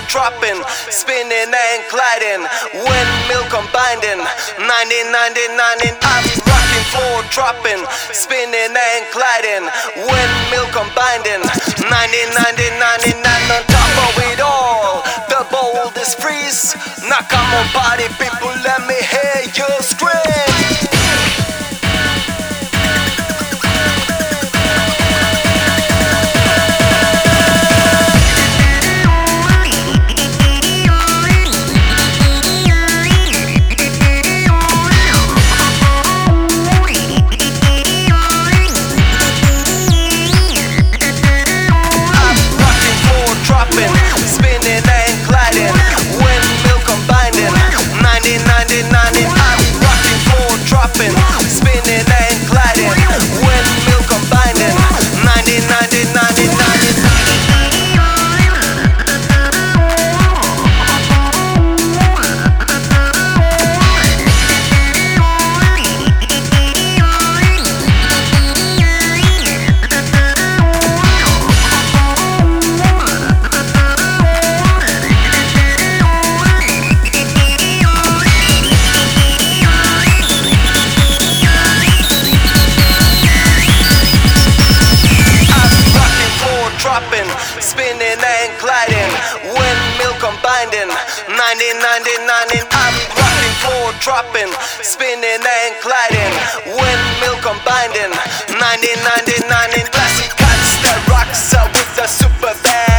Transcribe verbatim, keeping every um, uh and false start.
dropping, spinning and gliding, windmill combining, nineteen ninety-nine. I'm rocking, floor dropping, spinning and gliding, windmill combining, nineteen ninety-nine. And on top of it all, the boldest freeze. Now come on, party people, let me hear you scream. Spinning and gliding, windmill combining, nineteen ninety-nine. I'm rocking, floor dropping, spinning and gliding, windmill combining, nineteen ninety-nine. Classic cuts that rocks up with the super band.